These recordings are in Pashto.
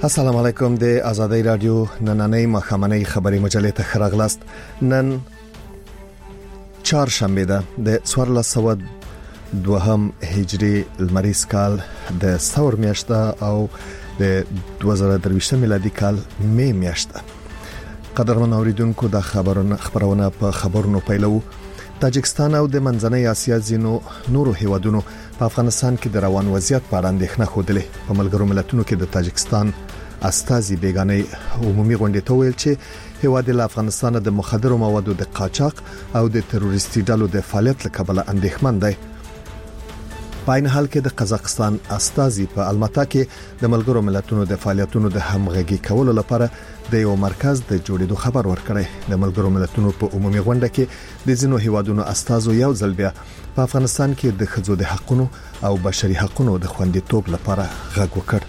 السلام علیکم د آزادۍ رادیو نننۍ مخامنۍ خبري مجلې ته خراغلاست. نن چهارشنبه ده د 1402 هجری لمریز کال د ثور میاشته او د 2023 میلادي کال می میاشته. قدرمن اوریدونکو د خبرونه په خبرونو پیلو. تاجکستان او د منځنۍ اسیا ځینو نورو هیوادونو په افغانستان کې د روان وضعیت په اړه اندېښنه خوده. په ملګرو ملتونو کې د تاجکستان استازي بیگانې عمومي غونډې ته ویل چې هیواد له افغانستان د مخدرو موادو د قاچاق او د تروریستي ډلو د فعالیت لکبله اندېښمن دی. په عین حال کې د قزاقستان استازي په الماتا کې د ملګرو ملتونو د فعالیتونو د همغږي کولو لپاره د یو مرکز د جوړېدو خبر ورکړی. د ملګرو ملتونو په عمومي غونډه کې د ځینو هیوادونو استازو یو ځل بیا په افغانستان کې د ښځو د حقوقو او بشري حقوقو د خوندیتوب لپاره غږ وکړ.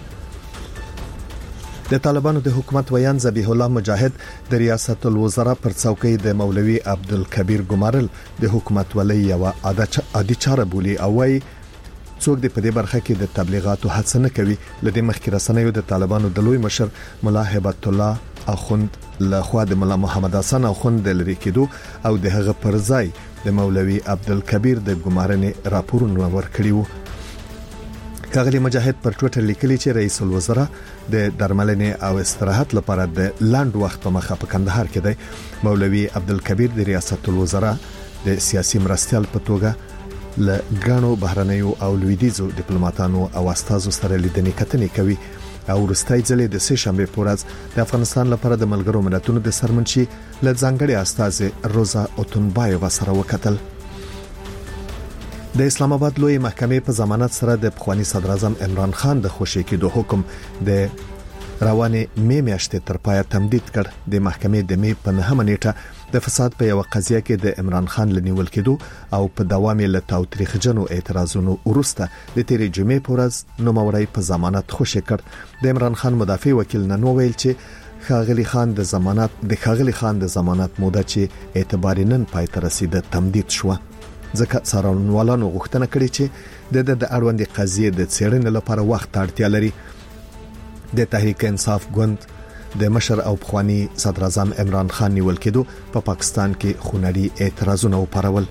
د طالبانو د حکومت ویان ذبیح الله مجاهد د ریاست الوزرا پر څوکۍ د مولوي عبدالکبیر ګمارل د حکومت ولې یو عادي چاره بولی او وايي څوک د پدې برخه کې د تبلیغاتو هڅه نه کوي. لدې مخکې رسنیو د طالبانو د لوی مشر مولا هبت الله اخوند له خوا د مولا محمد حسن اخوند د لری کېدو او د هغه پر ځای د مولوي عبدالکبیر د ګمارنې راپورونه ورکړیو. کاغلی مجاهد پر ټوئیټر لیکلی چې رئیس الوزرا د درملنې او استراحت لپاره د لاند وخت په مخه په کندهار کې دی. مولوي عبدالکبیر د ریاست الوزرا د سیاسي مرستيال په توګه ل غانو بهرنیو او لویدیزو ډیپلوماټانو او استادو سره لیدنې کتنې کوي او ورستۍ ځلې د سه شنبه پورز د افغانستان لپاره د ملګرو ملتونو د سرمنشي ل ځانګړي استاد روزا اوتونبایو سره وکتل. د اسلام آباد لوی محکمې په ضمانت سره د پخوانی صدر اعظم عمران خان د خوشی کېدو حکم د روانه می میاشتې تر پایه تمدید کړ. د محکمې د می په 9 نیټه د فساد په یو قضیه کې د عمران خان لنیول کېدو او په دوام له تاوتریخجنو اعتراضونو وروسته د تیرې جمعې پورز نوموړی په ضمانت خوشی کړ. د عمران خان مدافع وکیل نن ویل چې خاغلی خان د ضمانت موده چې اعتبار نن پای ته رسیده تمدید شو. ځکه څارنوالانو غوښتنه کړې چې د اړوندې قضیې د څېړنې لپاره وخت اړتیا لري. د تحریک انصاف ګوند د مشر او پخوانی صدر اعظم عمران خان نیول کېدو په پاکستان کې خونړي اعتراضونه وپارول.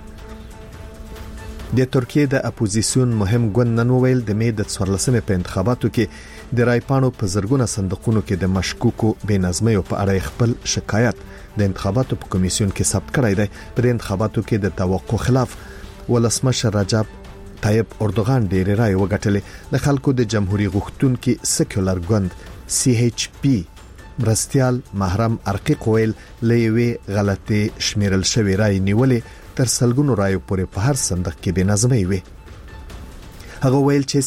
د ترکیه د اپوزیسیون مهم ګوند نن ویل د می د 14 په انتخاباتو کې د رایپانو په زرګونه صندوقونو کې د مشکوکو بېنظمیو په اړه خپل شکایت د انتخاباتو په کمیسیون کې ثبت کړی دی. په انتخاباتو کې د توقع خلاف ولسمشر رجب طیب اردوغان ډېر رای وګټلې. د خلکو د جمهوریت غوښتونکو سیکولر ګوند CHP مرستيال محرم ارقی قویل لوي غلطي شمیرل شوی رای نیولې تر سلګونو رایو پورې په هر صندوق کې بېنظمي وي. هغه ویل چې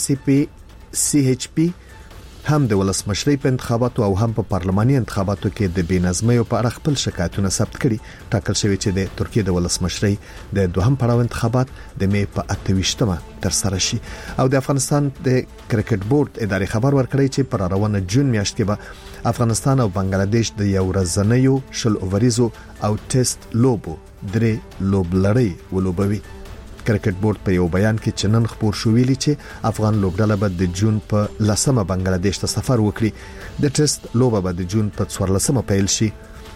CHP هم د ولسمشری په انتخاباتو او هم په پارلماني انتخاباتو کې د بېنظمۍ په اړه خپل شکایتونه ثبت کړي. ټاکل شوی چې د ترکیه د ولسمشری د دوهم پړاو انتخابات د می په 28مه تر سره شي. او د افغانستان د کرکټ بورډ اداري خبر ورکړی چې پر روانه جون میاشت کې به افغانستان او بنگلاديش د یو ورځنیو شل اووریزو او ټیسټ لوبو 3 لوبلړۍ ولوبوي. کرکټ بورډ په یو بیان کې چنن خبر شو ویلي چې افغان لوبډله به د جون په 10مه بنگلاديش ته سفر وکړي. د ټیسټ لوبه به د جون په 14مه پیل شي.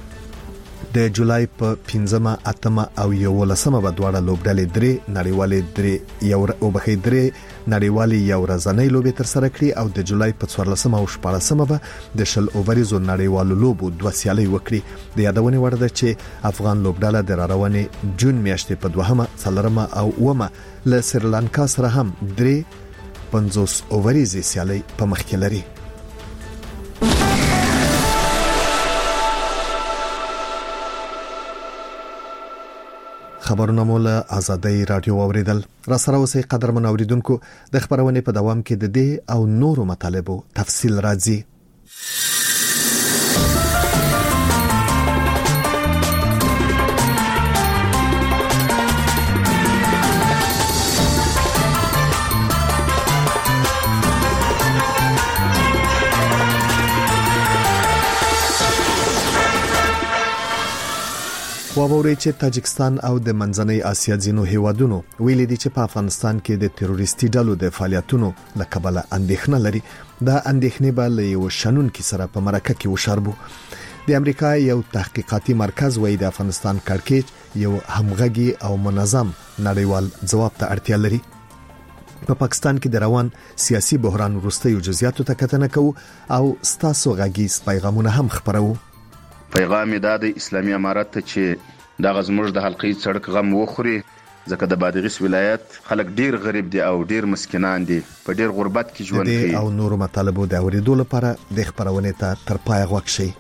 د جولای په 15مه 8مه او 11مه به دواړه لوبډلې 3 نړیوالې یو ورځنۍ لوبې تر سره کړي او د جولای په 14مه او 14مه به د شل اووریزو نړیوالو لوبو 2 سیالۍ وکړي. د یادونې وړ ده چې افغان لوبډله د روانې جون میاشتې په 2مه 4مه او 9مه له سریلانکا سره هم 50 اووریزي سیالۍ په مخ کې لري. خبرونه مول آزادۍ رادیو اوریدل. را سره اوسې قدرمن اوریدونکو د خبرونه په دوام کې د دې او نورو مطالبو تفصیل راځي. واوري چې تاجکستان او د منځنۍ اسیا ځینو هیوادونو ویلي دي چې په افغانستان کې د تروریستي ډلو د فعالیتونو لکبله اندېښنه لري. دا اندېښنې به له یو شنن کې سره په مرکه کې وشاربو. د امریکا یو تحقیقاتي مرکز وایي د افغانستان کړکېچ یو همغږي او منظم نړیوال ځواب ته اړتیا لري. په پاکستان کې د روان سیاسي بحران وروستیو جزئیاتو ته کتنه کوو او ستاسو غږیز پیغامونه هم خبرو. پیغام د اسلامي امارت ته چې د غزموږ د حلقې سړک غم وخوري، ځکه د بادغیس ولایت خلک ډیر غریب دي او ډیر مسکینان دي، په ډیر غربت کې ژوند کوي. او نور مطالبه د اوریدو لپاره د خبرونه ته تر پای غوښ شي.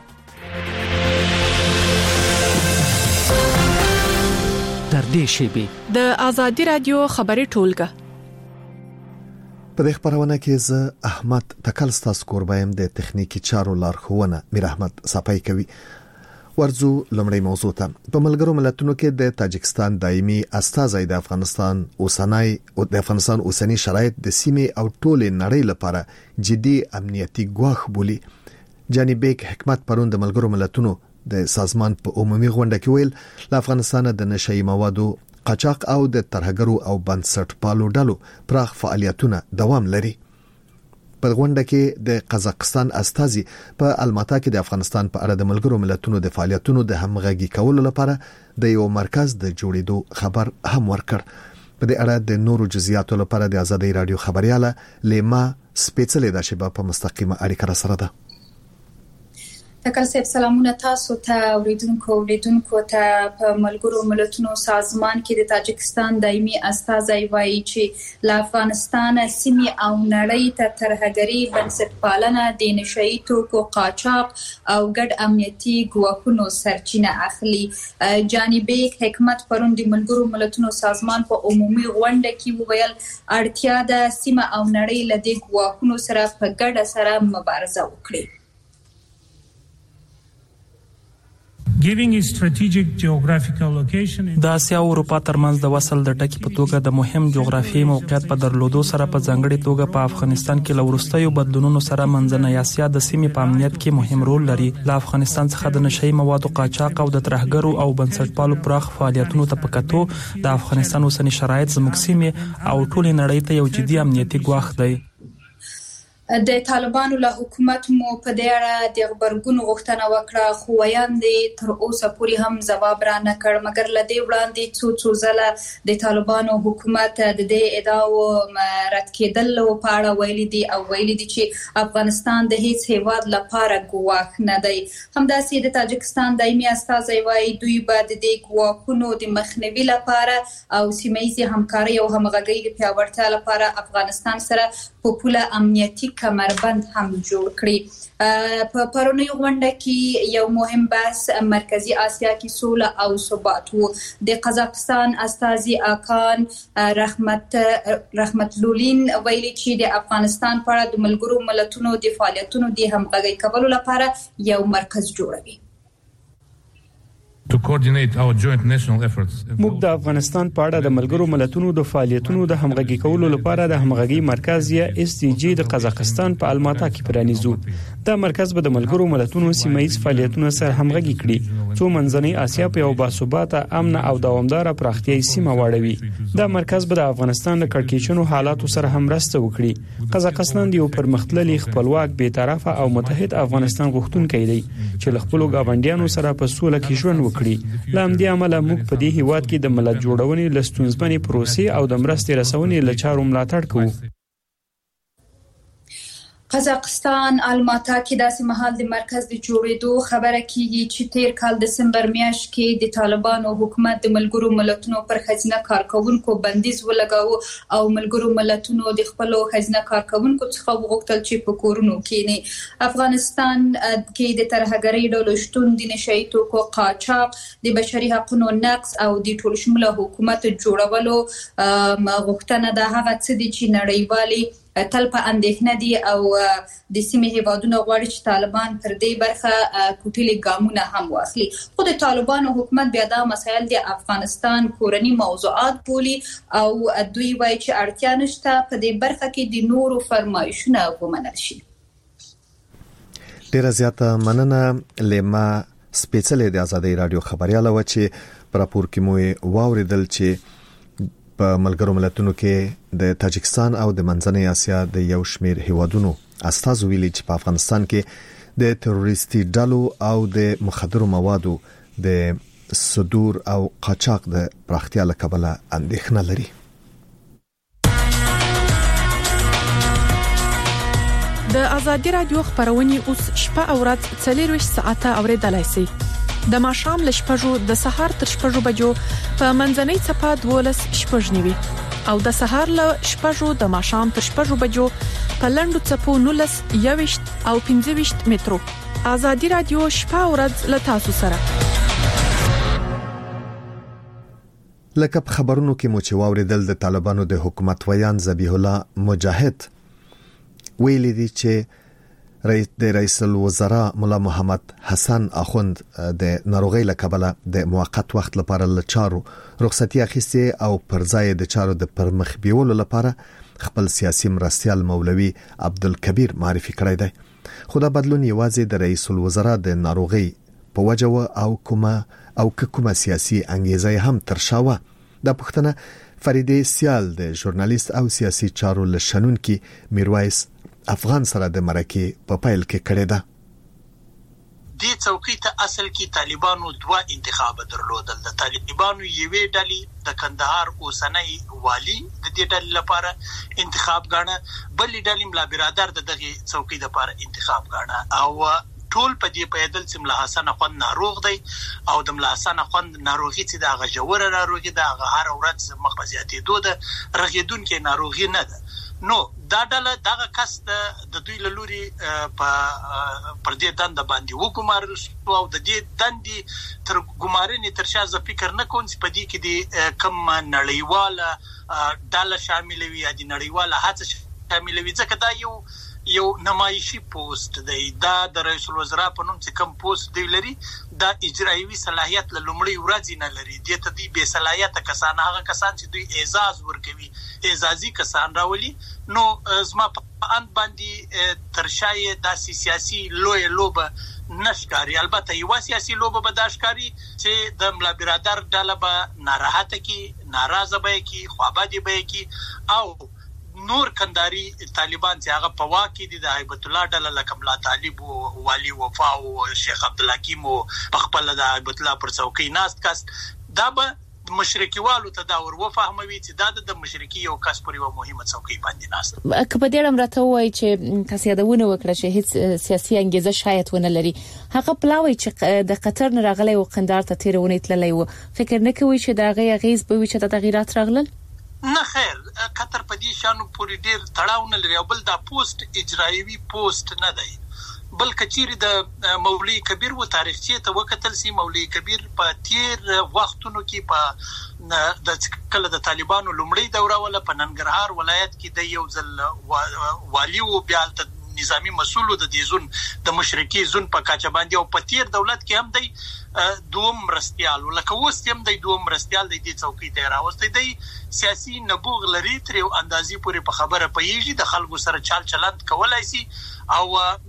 تر دې شی د آزادی رادیو خبري ټولګه په دې خبرونه کې زه احمد تکل ستاسو قربایم د تخنیکی چارو لارښوونه میر احمد صفای کوي. ورځو لمړی موضوع ته. په ملګرو ملتونو کې د تاجکستان دایمي استازی د افغانستان اوسنی شرایط د سیمې او ټولې نړۍ لپاره جدي امنیتي ګواښ بولي. جانی بیگ حکمت پرون د ملګرو ملتونو د سازمان په عمومي غونډه کې ویل له افغانستان د نشئی موادو قاچاق او د ترهګرو او بنسټپالو ډلو پراخ فعالیتونه دوام لري. په غونډه کې د قزاقستان استازي په الماتا کې د افغانستان په اړه د ملګرو ملتونو د فعالیتونو د همغږي کولو لپاره د یو مرکز د جوړېدو خبر هم ورکړ. په دې اړه د نورو جزئیاتو لپاره د آزادۍ رادیو خبرياله لیما سپیڅلې د شباب په مستقیمه اړیکه سره ده. تکل صاحب سلامونه تاسو ته اوریدونکو ته. په ملګرو ملتونو سازمان کې د تاجکستان دایمي استازی وایي چې له افغانستان سیمې او نړۍ ته ترهګري، بنسټپالنه، د نشئی توکو قاچاق او ګډ امنیتي ګواښونو سرچینه اخلي. جانی بیگ حکمت پرون د ملګرو ملتونو سازمان په عمومي غونډه کې وویل اړتیا ده سیمه او نړۍ له دې ګواښونو سره په ګډه سره مبارزه وکړي. د اسیا او اروپا ترمنځ د وصل د ټکی په توګه د مهم جغرافیایي موقعیت په درلودو سره په ځانګړي توګه په افغانستان کې لورستیو بدلونونو سره منځنۍ اسیا د سیمې په امنیت کې مهم رول لري. له افغانستان څخه د نشئی موادو قاچاق او د ترهګرو او بنسټپالو پراخ فعالیتونو ته پکاتو د افغانستان اوسنی شرایط زموږ سیمې او ټولې نړۍ ته یو جدي امنیتي ګواښ دی. د طالبانو له حکومت مو په دې اړه د خبرګون غوښتنه وکړه، خو ویاندې تر اوسه پورې هم ځواب را نه کړ. مګر له دې وړاندې څو ځله د طالبانو حکومت د دې ادعاو رد کېدل په اړه ویلي دي چې افغانستان د هیڅ هیواد لپاره ګواښ نه دی. همداسې د تاجکستان دایمي استازی وایي دوی به د دې ګواښونو د مخنیوي لپاره او سیمه‌ییزې همکارۍ او همغږۍ د پیاوړتیا لپاره افغانستان سره په پوله امنیتي کمربند هم جوړ کړي. په پرونی غونډه کې یو مهم بحث مرکزی اسیا کې سوله او ثبات وو. د قزاقستان استازي آکان رحمت لولین ویلي چې د افغانستان په اړه د ملګرو ملتونو د فعالیتونو د همغږۍ کولو لپاره یو مرکز جوړوي. موږ د افغانستان په اړه د ملګرو ملتونو د فعالیتونو د همغږي کولو لپاره د همغږي مرکز یا SDG د قزاقستان په الماتا کې پرانیزو. دا مرکز به د ملګرو ملتونو سیمه‌ییز فعالیتونو سره همغږي کړي څو منځنۍ اسیا په یو باثباته، امن او دوامداره پراختیايي سیمه واړوي. دا مرکز به د افغانستان د کړکېچونو حالاتو سره هم مرسته وکړي. قزاقستان یو پرمختللی، خپلواک، بی‌طرفه او متحد افغانستان غوښتونکی دی چې له خپلو ګاونډیانو سره په سوله کې ژوند وکړي. لامدي عمله موږ په دې هیواد کې د ملت جوړونې لستونزمنې پروسې او د مرستې رسونې لچارو ملاتړ کوو. قزاقستان الماتا کې داسې مهال د مرکز د جوړېدو خبره کیږي چې تیر کال دسمبر میاشت کې د طالبانو حکومت د ملګرو ملتونو پر خزینه کارکونکو بندیز ولګاوه او ملګرو ملتونو د خپل خزینه کارکونکو څخه وغوښتل چې په کورونو کې افغانستان کې د ترهګرۍ ډلو شتون، د نشئی توکو قاچاق، د بشري حقوقو نقض او د ټولشموله حکومت جوړولو غوښتنه د هغه څه دي چې نړیوالي تل په اندېښنه دي او د سیمې هیوادونو غواړي چې طالبان پر دې برخه کوټلي ګامونه هم واخلي. خو د طالبانو حکومت بیا دا مسایل د افغانستان کورنی موضوعات بولي او دوی وایي چې اړتیا نشته په دې برخه کې د نورو فرمایشونه ومنل شي. ډیره زیاته مننه لیما سپیڅلې د ازادي رادیو خبرياله و چې پر راپور کې مو واوریدل چې په ملګرو ملتونو کې د تاجکستان او د منځنۍ اسیا د یو شمېر هیوادونو استازو ویلي چې په افغانستان کې د تروریستي ډلو او د مخدرو موادو د صدور او قاچاق د پراختیا له کبله اندېښنه لري. د ازادي رادیو خبرونه اوس شپه او ورځ 24 ساعته اوریدلای شئ. د ماښام ل شپږو د سهار تر شپږو بجو په منځنۍ صفه 12:09 او د سهار ل شپږو د ماښام تر شپږو بجو په لندو صفو 19 او 15 مترو. ازادي رادیو شپه او ورځ ل تاسو سره. لکه په خبرونو کې مو چې واوریدل د طالبانو د حکومت ویان ذبیح الله مجاهد ویلي دي چې رئیس الوزراء مولا محمد حسن اخوند د ناروغۍ له کبله د موقت وخت لپاره له چارو رخصتي اخیستي او پر ځای د چارو د پرمخ بیولو لپاره خپل سیاسي مرستيال مولوي عبدالکبیر معرفي کړی دی. خو دا بدلون یوازې د رئیس الوزراء د ناروغۍ په وجه او کومه سیاسي انګیزه هم ترشاوه. د پښتنه فریدې سیال د ژورنالیست او سیاسي چارو لشنون کې میرویس افغان سره د مرکه په پایل کې کړی ده. دې څوکۍ ته اصل کې طالبانو دوه انتخاب درلودل. د طالبانو یوې ډلې د کندهار اوسنۍ والی د دې ډلې لپاره انتخاب غاڼه، بلې ډلې ملا برادر دغه څوکۍ لپاره انتخاب غاڼه او ټول په دې پیدل چې ملا حسن اخوند ناروغ دی او د ملا حسن اخوند ناروغي چې د غجوره ناروغي د هر ورځ مخ په زیاتېدو د رغیدونکو ناروغي نه ده. نو دا ډله دغه کس د دوی له لوري پر دې دند باندې وګمارل شو او د دې دندې تر ګمارنې تر شا ز فکر نه کوم چې په دې کې د کم نړیواله ډله شامل وي یا د نړیواله هڅه شامل وي، ځکه دا یو نمایشي پوسټ دی. دا د رئیس الوزراء په نوم چې کوم پوسټ دی لري دا اجرایوي صلاحیت له لومړی ورځې نه لري. د دې بې صلاحیت کسان هغه کسان چې دوی اعزاز ورکوي، اعزازي کسان راولي. نو زما په ان باندې ترشای د سیاسي لوبه نشکاري. البته یو سیاسي لوبه به داشکاري چې د ملا برادر ډله به ناراحته کی، ناراضه به کی، خوابدي به کی او نور کنداري طالبان چې هغه په واکې دي د هیبت الله ډله لکه ملا طالب او والی وفا او شیخ عبدالحکیم او خپل د هیبت الله پر څوکۍ ناست کس دا به مشرقي والو ته دا ور وفهموي چې دا د مشرقي یو کس پر یو مهمه څوکۍ باندې ناست. کله دې امرته وای چې تاسو یادونه وکړه چې هیڅ سیاسي انګیزه شاید ونه لري. هغه پلاوي چې د قطر نه راغلی او قندار ته تیرونه تللی و، فکر نه کوي چې دا غیغیز به وي چې د تغیرات راغلل؟ نه خیر، قطر په دې شانو پوری ډیر تړاو نه لري او بل دا پوسټ اجرایوي پوسټ نه دی. بلکې چیرې د مولوی کبیر و تاریخچه ته وکتل سي مولوی کبیر په تیر وختونو کې په د کله د طالبانو لومړی دوره ولا په ننګرهار ولایت کې د یو ځل والی او بیا نظامی مسؤل د دې زون د مشرقي زون په کاچ باندې او په تیر دولت کې هم دی دوم مرستيال لکه اوس هم دی دوم مرستيال دی د څوکۍ ته راوستي دی. سیاسي نبوغ لري تر یو اندازې پورې په خبره پیږي، د خلکو سره چال چلند کولای شي او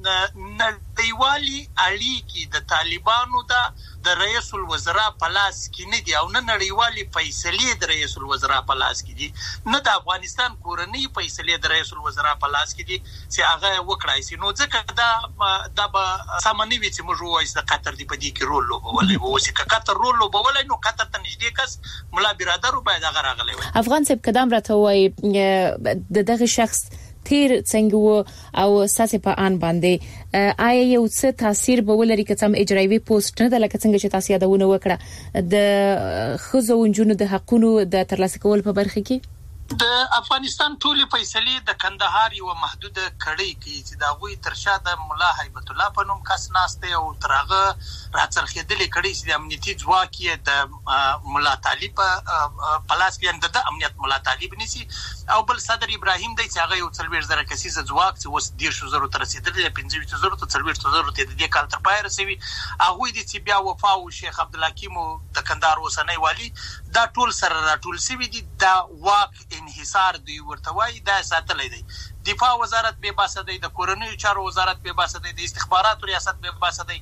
نړیوالي اړیکې د طالبانو د رئیس الوزراء په لاس کې نه دي او نه نړیوالي فیصلې د رئیس الوزراء په لاس کې دي، نه د افغانستان کورنۍ فیصلې د رئیس الوزراء په لاس کې دي چې هغه وکړای شي. نو ځکه دا به سامنے وي چې موږ وایو د قطر دی په دې کې رول لوبولای وو چې قطر رول لوبولای نو قطر ته نږدې کس ملا برادر باید هغه راغلی وي. افغان صاحب قدم راته وای دغه شخص تیر څنګه او ساسه په ان باندې آیا یو څه تاثیر به ولري که څم اجرایوي پوسټ نه د لکه څنګه چې تاسو یادونه وکړه د خزو ونجونو د حقونو د ترلاسه کول په برخه کې؟ د افغانستان ټولې فیصلې د کندهار یو محدوده کړۍ کې چې دا غوي ترشا د مولا هیبت الله په نوم کس ناشته او ترغه راڅرخېدلې کړۍ چې د امنیتي ځواک یې د مولا طالب پلاس کې د امنیت مولا طالب نسی او بل صدر ابراهیم دی چې هغه یو 40,000 کسیزه ځواک چې اوس 10,000 تر رسیدلې 15,000 تر 40,000 ته د دې کال تر پای رسوي. هغه دي چې بیا وفا او شیخ عبدالحکیم د کندهار اوسنۍ والی دا ټول سره راټول شوی دي. دا واک انحصار دی ورته وای دا ساتلې دی. دفاع وزارت به باسه دی، د کورنیو چارو وزارت به باسه دی، د استخباراتو ریاست به باسه دی.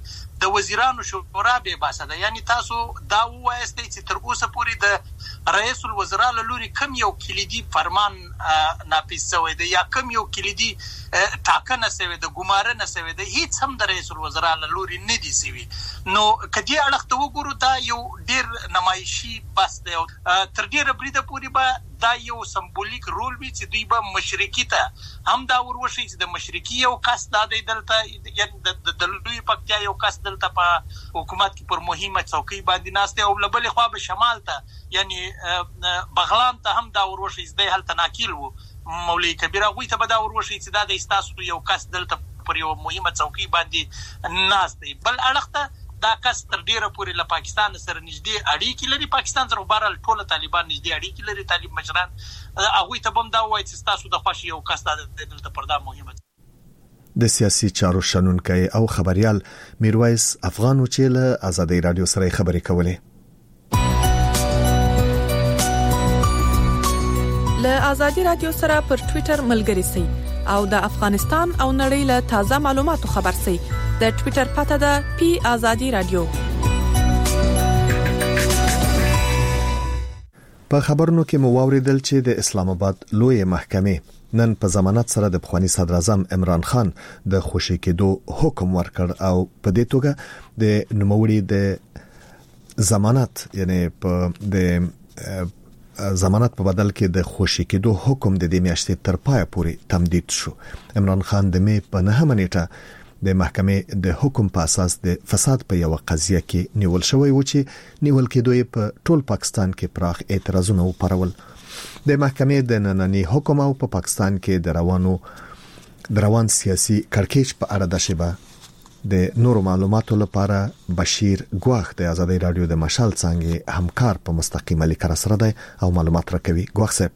د وزیرانو شورا به باسه ده. یعنی تاسو دا وایستئ چې تر اوسه پورې د رئیس الوزرا له لوري کم یو کلیدي فرمان نافذ شوی دی یا کم یو کلیدي ټاکنه شوی د ګمارنه شوی دی، هیڅ هم د رئیس الوزرا له لوري نه دی شوی. نو کدی اړخ ته وګورو دا یو ډیر نمایشي بس دی. تر ډیره بریده پورې به دا یو سمبولیک رول وي چې دوی به مشرقي ته هم دا وروشي چې د مشرقي یو کس دا دی دلته، یعنی د لوی پکتیا یو کس دلته په حکومت کې پر مهمه څوکۍ باندې ناشته او بلې خوا به شمال ته یعنی بغلان ته هم دا وروشي چې د هلته ناکیل وو مولوی کبیر غوی ته به دا وروشي چې دا د استاسو یو کس دلته پر یو مهمه څوکۍ باندې ناشته. بل اړخ ته دا کس تر ډیره پورې له پاکستان سره نږدې اړیکې لري، پاکستان سره بهرحال ټول طالبان نږدې اړیکې لري، طالب مشران هغوی ته هم دا وایي چې تاسو د خوښ یو کس دلته پر دا مهمه. د سیاسي چارو شنونکي او خبريال میرویس افغان چې له آزادۍ رادیو سره خبرې کولې. له آزادۍ رادیو سره پر ټوئیټر ملګري سئ او د افغانستان او نړۍ له تازه معلوماتو خبر سئ. د ټوئیټر پته ده پی آزادۍ رادیو. په خبرونو کې مو واوریدل چې د اسلام آباد لوی محکمې نن په ضمانت سره د بخوانی صدر اعظم عمران خان د خوشی کېدو حکم ورکړ او په دې توګه د نوموړي د ضمانت یعنی په د ضمانت په بدل کې د خوشی کېدو حکم د دې میاشتې تر پای پورې تمدید شو. عمران خان د مې په 9 نیټه د محکمې د حکم په اساس د فساد په یو قضیه کې نیول شوی و چې نیول کېدوی په ټول پاکستان کې پراخ اعتراضونه وپارول. د محکمې د نننی حکم او په پاکستان کې د روان سیاسي کړکېچ په اړه د شبه د نورو معلوماتو لپاره بشیر ګواخ د آزادۍ رادیو د مشال څنګه همکار په مستقیمه لیکره سره دی او معلومات راکوي. ګواخ صاحب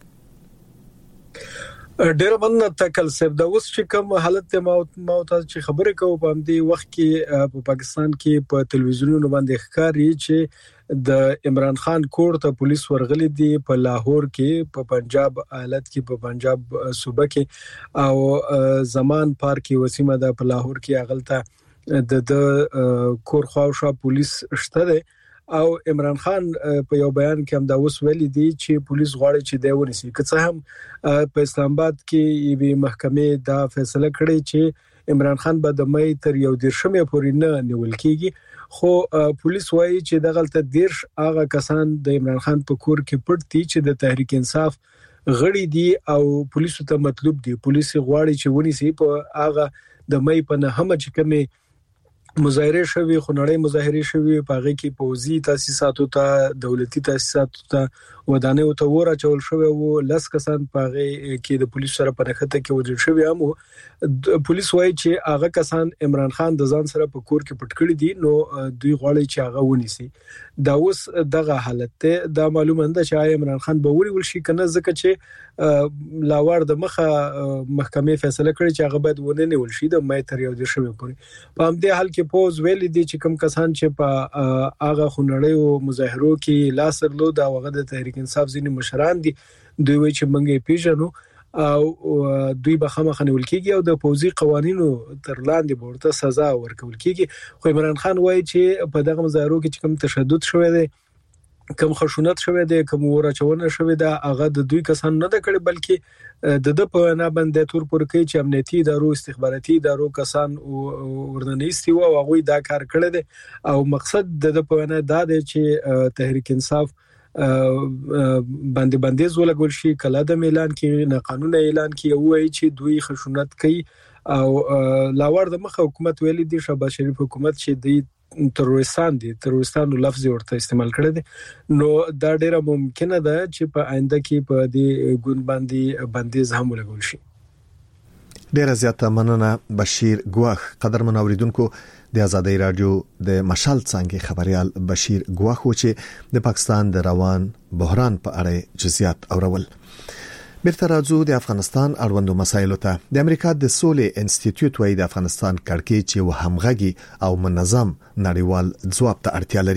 ډیر مننه تکل صاحب. دا اوس چې کوم حالت موت چې خبره کوو په دې وخت کې په پاکستان کې په تلویزیونونو باندې ښکاري چې د عمران خان کور ته پولیس ورغلي دي په لاهور کې، په پنجاب ایالت کې، په پنجاب صوبه کې او زمان پارک وسیمه ده په لاهور کې اغلته د کور خواوشا پولیس شته ده او عمران خان په یو بیان کې هم دا اوس ویلي دي چې پولیس غواړي چې دا ونیسي. که څه هم په اسلام آباد کې یوه محکمې دا فیصله کړې چې عمران خان به د مې تر 11 پورې نه نیول کیږي، خو پولیس وایي چې دغلطه دیرش هغه کسان د عمران خان په کور کې پټ دي چې د تحریک انصاف غړي دي او پولیسو ته مطلوب دي. پولیس غواړي چې ونیسي په هغه د مې په 9 چې کومه مظاهره شوی، خو نړۍ مظاهره شوی په هغه کې پوزي تاسیساتو ته، دولتي تاسیساتو ته ودانه او ته ورا چول شوی او لس کسان په هغه کې د پولیسو سره په نخته کې وژل شوی هم. پولیس وایي چې هغه کسان عمران خان د ځان سره په کور کې پټ کړی دي، نو دوی غواړي چې هغه ونیسي. دا اوس دغه حالت ته دا معلومه ده چې عمران خان به ونیول شي کنه، ځکه چې لاوړ د مخه محکمې فیصله کړې چې هغه باید ونه نیول شي د مې تر 11 پورې. په همدې حال کې پوز ویل دي چې کوم کسان چې په هغه خنړې او مظاهرو کې لاس درلود او هغه د تحریک انصاف ځینې مشران دي، دوی وایي چې موږ پیژنو او دوی به خامخا نیول کیږي او د پوزي قوانینو تر لاندې ورته سزا ورکول کیږي. خو عمران خان وایي چې په دغه مظاهرو کې کوم تشدد شوی دی، کوم خشونت شوی دی، کوم ورچونه شوی دی، هغه د دوی کسان نه د کړي بلکې د په نه باندې تور پر کوي چې امنیتي ادارو، استخباراتي ادارو کسان ورننيستي او هغه دا کار کړی دی او مقصد د په نه دا دی چې تحریک انصاف باندې بندیز ولګول شي، کله د اعلان کې نه قانون اعلان کې وایي چې دوی خشونت کوي او لاوړ د مخه حکومت ویلي دي شهباز شریف حکومت چې د تروریستانو لفظ ورته استعمال کړی دی. نو دا ډیره ممکنه ده چې په آینده کې په دې ګوند باندې بندیز هم ولګول شي. ډیره زیاته مننه بشیر ګواخ. قدرمن اوریدونکو، د آزادۍ رادیو د مشال څنګه خبريال بشیر ګواخ و چې د پاکستان د روان بحران په اړه جزئیات اورول. بیرته راځو د افغانستان اړوندو مسایلو ته. د امریکا د سولې انسټیټیوټ وايي د افغانستان کړکېچ یو همغږي او منظم نړیوال ځواب ته اړتیا لري.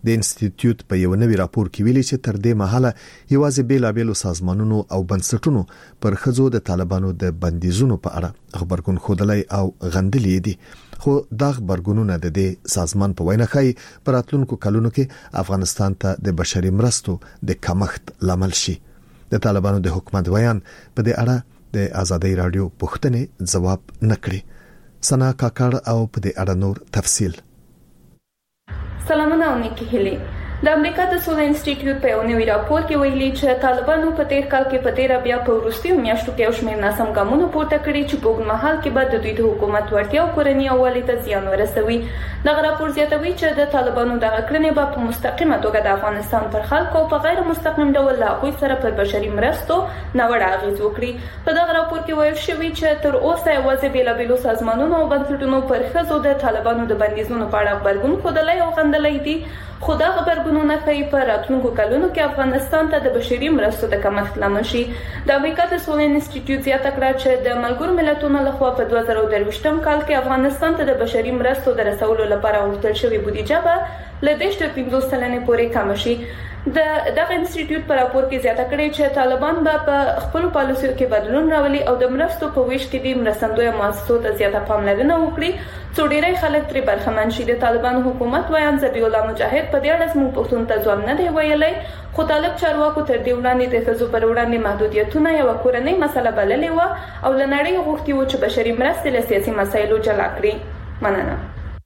د انسټیټیوټ په یو نوي راپور کې ویلي چې تر دې مهاله یوازې بیلابېلو سازمانونو او بنسټونو پر خزو د طالبانو د بندیزونو په اړه خبرګون خودلای او غندلې دي، خو دا خبرګونونه د دې سازمان په وینا ښایي په راتلونکو کلونو کې افغانستان ته د بشري مرستو د کمښت لامل شي. د طالبانو د حکومت بیان په دې اړه د آزادۍ رادیو پوښتنې ځواب نکړي. سنا کاکړ او په دې اړه نور تفصیل. سلامونه او نیکی هیلي. د امریکا د سولې انسټیټیوټ په یو نوي راپور کې ویلي چې طالبانو په تیر کال کې په ډیر بیا په وروستیو میاشتو کې یو شمېر ناسم ګامونه پورته کړي چې په اوږدمهال کې به د دوی د حکومت وړتیا او کورنۍ اوالي ته زیان ورسوي. دغه راپور زیاتوي چې د طالبانو دغه کړنې به په مستقیمه توګه د افغانستان پر خلکو او په غیر مستقیم ډول له هغوی سره پر بشري مرستو ناوړه اغېز وکړي. په دغه راپور کې ویل شوي چې تر اوسه یوازې بیلابېلو سازمانونو او بنسټونو پر ښځو د طالبانو د بندیزونو په اړه غبرګون ښودلی او غندلی دي، خو دا خبرګونونه ښایي په راتلونکو کلونو کې افغانستان ته د بشري مرستو د کمښت لامل شي. د امریکا د سولې انسټیټیوټ زیاته کړه چې د ملګرو ملتونو لخوا په 2023 کال کې افغانستان ته د بشري مرستو د رسولو لپاره غوښتل شوې بودیجه به له 10.50% پورې کم شي. دغه انسټیټیوټ په راپور کې زیاته کړې چې طالبان به په خپل پالیسیو کې بدلون راولي او د مرستو په ویش کې د مرستندوی مؤسسو ته زیاته پاملرنه وکړي څو ډیری خلک ترې برخمن شي. د طالبان حکومت ویان ذبیح الله مجاهد په دې اړه زموږ پښتون ته ځواب نه دی ویلی، خو طالب چارواکو تر دې وړاندې د ښځو پر وړاندې محدودیتونه یوه کورنۍ مسله بللې وه او له نړۍ غوښتي وو چې بشري مرستې له سیاسي مسایلو جلا کړي. مننه.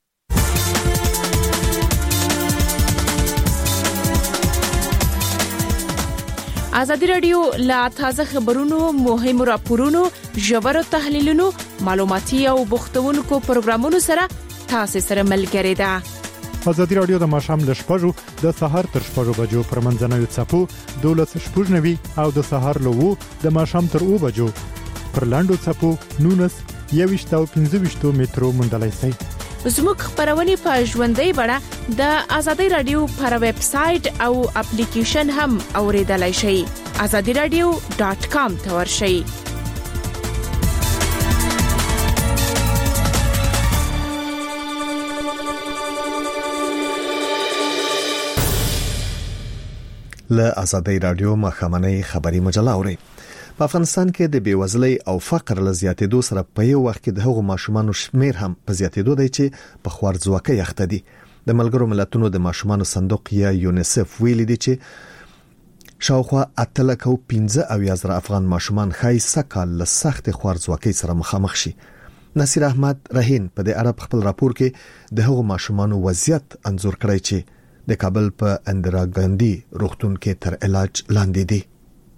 آزادی رادیو لا تازه خبرونو، مهمو راپورونو، ژورو تحلیلونو، معلوماتي او بوختونکو پروګرامونو سره تاسو سره ملګری ده. آزادی رادیو د ماښام ل 6:00 د سحر تر 6:00 بجو پر منځنوي څپو 12:90 او د سحر له 2 د ماښام تر 2 بجو پر لاندو څپو 19 او 15 مترو مندلای سي. زموږ خبرونه په ژوندۍ بڼه د آزادی رادیو پر ویب سټ او اپلیکیشن هم اوریدلای شئ. azadiradio.com ته ورشئ. له آزادی رادیو مخامنۍ خبري مجله اوري. په افغانستان کې د بیوزلۍ او فقر له زیاتېدو سره په یو وخت کې د هغو ماشومانو شمیر هم په زیاتېدو دی چې په خوارځواکۍ اخته دي. د ملګرو ملتونو د ماشومانو صندوق یا یونیسف ویلي دی چې شاوخوا 8.15 افغان ماشومان خایسته کال له سخت خوارځواکۍ سره مخامخ شي. نصیر احمد رهین په دې اړه خپل راپور کې د هغو ماشومانو وضعیت انځور کړی چې د کابل په اندرا ګاندی روغتون کې تر علاج لاندې دي.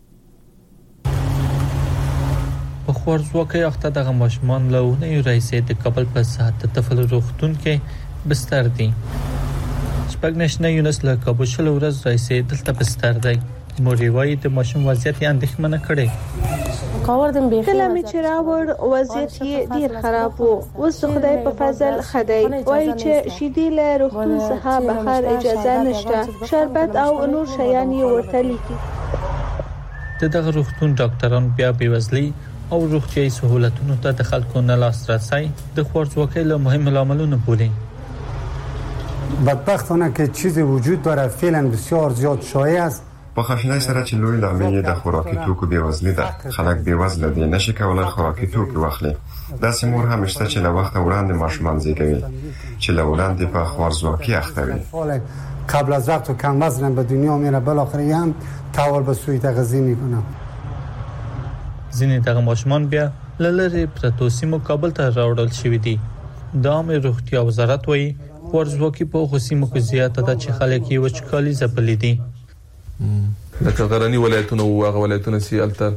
په خوارځواکۍ اخته دغه ماشومان له اونۍ راهیسې د کابل په صحت طفل روغتون کې بستر دي. شپږ نشنه یونس له کابل شل ورځ راهیسې دلته بستر دی. مور وایي د ماشوم وضعیت یې اندېښمنه کړی. کله مې چې راوړ وضعیت یې ډیر خراب وو. اوس خدای په فضل خدای وایي چې شیدې له روغتون څخه بهر اجازه نشته، شربت او نور شیان یې ورته لیکي. دغه روغتون ډاکټران بیا بیوزلي او روغتیايي سہولتونو ته د خلکو نه لاسرسي د خوارځواکۍ له مهمو لاملونو بولي. بدبختانه که چیزی وجود داره فعلا بسیار زیاد شایع است. په خښنای سره چې لوی لامل د خوراکي توکو بیوزلي ده. خلک بیوزله دي، نشي کولای خوراکي توکي واخلي. داسې مور هم شته چې له وخت وړاندې ماشومان زیږوي چې له وړاندې په خوارځواکۍ اخته وي. قبل از وقت و کم وزن به دنیا میره، بالاخره هم تحول به سوی تغذیه میکنه. ځینې دغه ماشومان بیا لری پرتو سیمو کابل ته راوړل شوی دي. د عامه روغتیا وزارت وایي ورزوکی په خصوصي مو زیاته ده چې خلک یې وچکالي زپلې دي. د غرنی ولایتونو او هغه ولایتونو سیالته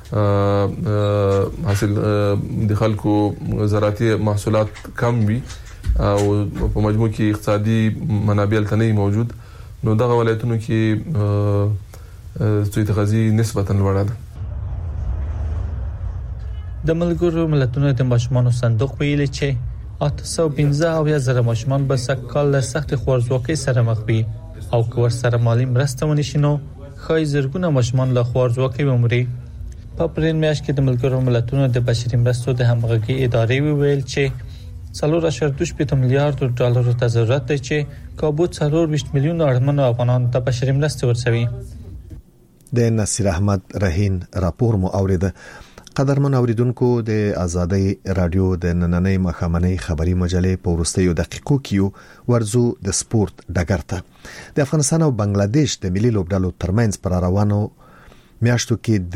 حاصل د خلکو زراعتي محصولات کم وي او په مجموع کې اقتصادي منابع تنه موجود، نو دغه ولایتونو کې څه تغذیه نسبتا لوړه ده. د ملګرو ملتونو د ماشومانو صندوق ویلي چې 815,000 ماشومان به سکهال له سخت خوارځواکۍ سره مخ وي او که ورسره مالي مرسته ونشي نو ښایي زرګونه ماشومان له خوارځواکۍ ومري. په اپریل میاشت کې د ملګرو ملتونو د بشري مرستو د همغږي ادارې ویل چې $4.2 میلیارډ ډالر ته ضرورت دی چې کابو 40 میلیون اړمنو افغانانو ته بشري مرستې ورسوي. د نصیر احمد رهین راپور مو اوریده. قدرمن اوریدونکو د آزادۍ رادیو د نننۍ مخامنۍ خبری مجلې په ورستیو دقیقو کې ورزو د سپورت ډګر ته د افغانستان او بنگلاديش د ملي لوبډلو ترمنځ پر روانو میاشتو کې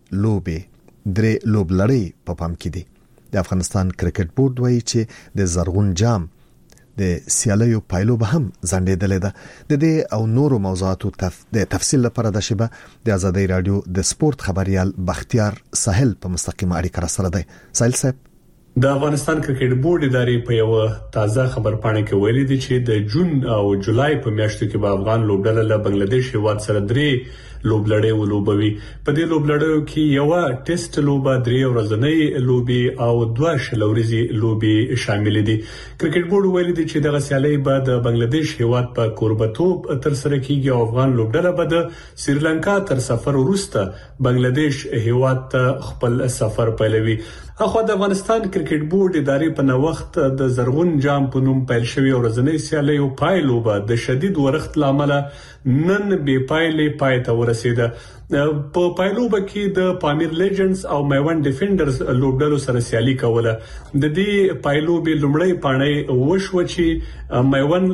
درې لوبلړۍ په پام کې دي. د افغانستان کرکټ بورډ وایي چې د زرغون جام د سیالیو پایلو به هم ځنډېدلې ده. د دې او نورو موضوعاتو د تفصیل لپاره د شبه د آزادۍ رادیو د سپورت خبريال بختیار ساحل په مستقیمه اړیکه را سره دی. ساحل صاحب، د افغانستان کرکټ بورډ ادارې په یو تازه خبرپاڼه کې ویلي دي چې د جون او جولای په میاشتو کې به افغان لوبډله له بنگلاديش هیواد سره درې لوبلړۍ ولوبوي. په دې لوبلړیو کې یو ټیسټ لوبه، 3 ورځنۍ لوبي او 2 شلوريزي لوبي شامل دي. کرکټ بورډ ویلي دي چې دغه سیالي به د بنگلاديش هیواد په کوربتوب تر سره کیږي او افغان لوبډله به د سریلانکا تر سفر وروسته بنگلاديش هیواد ته خپل سفر پیلوي. اخو د افغانستان کرکټ بورډ ادارې په نوښت د زرغون جام په نوم پیل شوی ورځنۍ سیالي او پایلو به د شدید ورښت لامل نن به پایلې پایته ورسیده. په پایلو کې د پامیر لیجنډز او میوند ډیفندرز لوبډلو سره سیالي کوله. د دې پایلو به لومړی پاڼې وشو چې میوند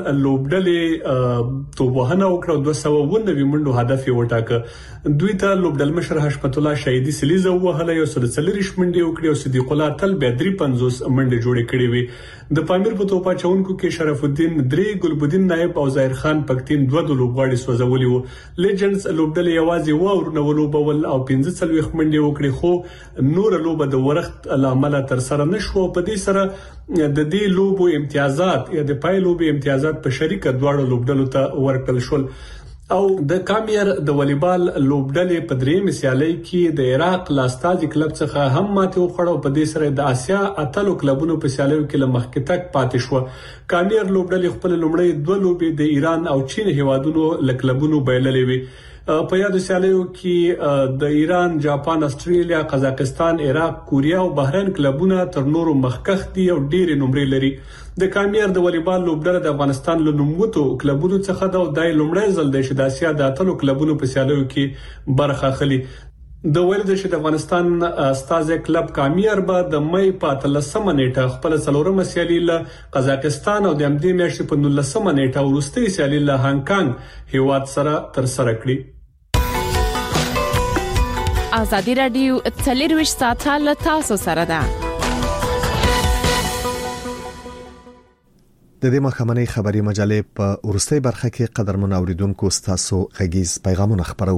لوبډلې توبهنه وکړه 290 منډو هدف یې وټاکه. دوی ته لوبډل مشر حشمت الله شهیدی سلیزه وهله، یو 43 منډې وکړي او صدیق الله تل به 53 منډې جوړې کړې وي. د پامیر په توپا چونکو کې شرف الدین 3، ګلبدین نائب او ظاهر خان پکتین 2 لوبغاړي سوځولي وو. لیجنډز لوبډلې یوازې ولوبول او 45 منډې وکړي، خو نور لوبه د ورښت لامل تر سره نشو. په دې سره د دې لوبو امتیازات یا د پایلوبې امتیازات په شریکه دواړو لوبډلو ته ورکړل شول. او د کامیر د والیبال لوبډلې په درېم سیالي کې د عراق لاستازي کلب څخه هم ماته وخړو. په دې سره د آسیا اتلو کلبونو په سیالیو کې لمخکې تک پاتې شو. کامیر لوبډلې خپل لومړی 2 لوبې د ایران او چین هیوادونو لکلبونو بایللې وي. په یاد سیالیو کې د ایران، جاپان، استرالیا، قزاقستان، عراق، کوریا او بحرین کلبونه تر نورو مخکخ دي او ډېر نمرې لري. د کامیر د والیبال لوبډله د افغانستان له نوموتو کلبونو څخه ده او د لومړی ځل د آسیا د اتلو کلبونو په سیالیو کې برخه اخلي. د ویل د افغانستان استاذ کلب کامیر به د مې په 13 نیټه خپل څلورمه سیالي له قزاقستان او د امدې میاشتې په 19 نیټه ورستۍ سیالي له هانګ کانګ هیواد سره تر سره کړي. آزادی رادیو 24 ساعته له تاسو سره ده. د دې مخامنۍ خبری مجلې په ورستۍ برخه کې قدرمن اوریدونکو تاسو غږیز پیغامونه خبرو.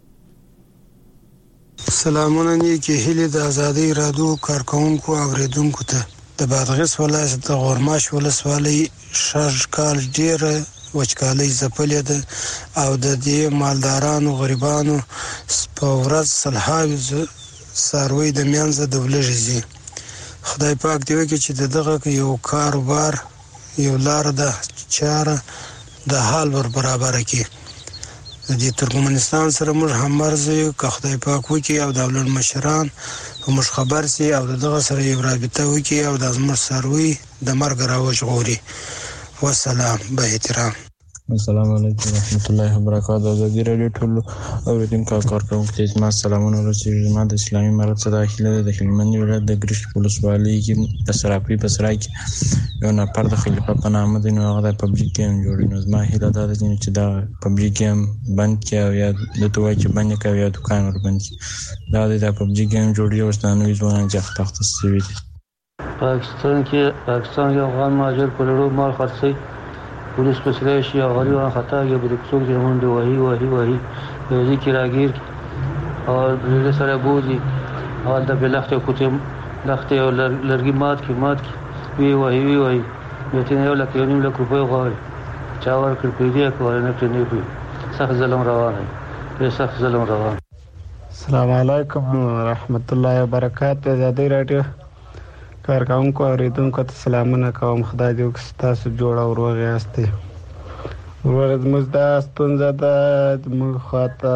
سلامونه نیکی هلي د آزادی رادیو کارکونکو اوریدونکو ته د بادغیس ولایت د غورماش ولسوالۍ شارکال ډیره وچکالۍ زپلې ده او د دې مالدارانو غریبانو په ورځ سلهاوي ساروي د میانزه د ولژي. خدای پاک دی وکړي چې دغه یو کاروبار یو لار ده چاره د حال ور برابر کړي. د دې ترکمنستان سره موږ هم مرزي که خدای پاک وکړي او د ولر مشران په مش خبر سي او دغه سره یو رابطه وکړي او د زمر ساروي د مرګ راوځغوري. والسلام به احترام. السلام علیکم ورحمت الله وبرکاته. آزادی رادیو ټول اوریدونکو کارکونکو ته ما سلامونه ورسوي. ما د اسلامي امارت څخه داخله د هلمند ولایت د ګرشت ولسوالۍ کې د سراپي په سرای کې یو نفر د خلیفہ په نامه دی، نو هغه د پبجي گیم جوړي. نو زما هیله ده چې دا پبجي گیم بند کړي یا د توای چې بند کړي یا دکان ور بند کړي. دا د پبجي گیم جوړي او ستانوي ځوان ځخ تخت سوي دي. پاکستان یو افغان مهاجر په لړو مال خرڅي پولیس په سره شي او غریبان خطا کې بده څوک دې مونږ وਹੀ یو ذکر راګیر او د سره بوزي او د بلخته کوتم لخته او لرګي مات کی وਹੀ یته یو لکه یو نیم لک روپۍ غواړي چا ورکړ پیډیا کوي نه پېنې پی سخت ظلم روان. السلام علیکم ورحمت الله وبرکاته. آزادی رادیو کارکونکو اوریدونکو ته سلامونه کوم. خدای دې وکړي تاسو جوړ او روغ یاستئ. ورځ مزدا ستونزه ده موږ خاطه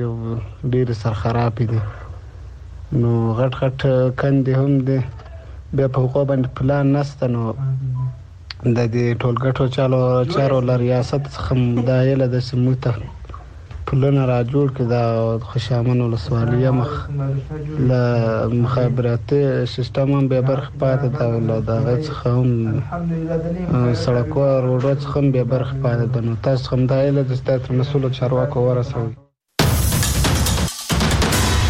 لارې ډېر سرخراب دي، نو غټ کندې هم دي به په حقوق باندې پلان نشته نو د دې ټولګټو چارو ریاست څخه دایله د سموته پلان را جوړ کړ د خوشامن ولسوالیه مخ ل مخابراتي سیستم هم به برخه پاتې دا د غږ هم سړکو روډ څخه به برخه پاتې ده نو تاسو هم دایله د ستاسو مسؤل چارواکو ورسوي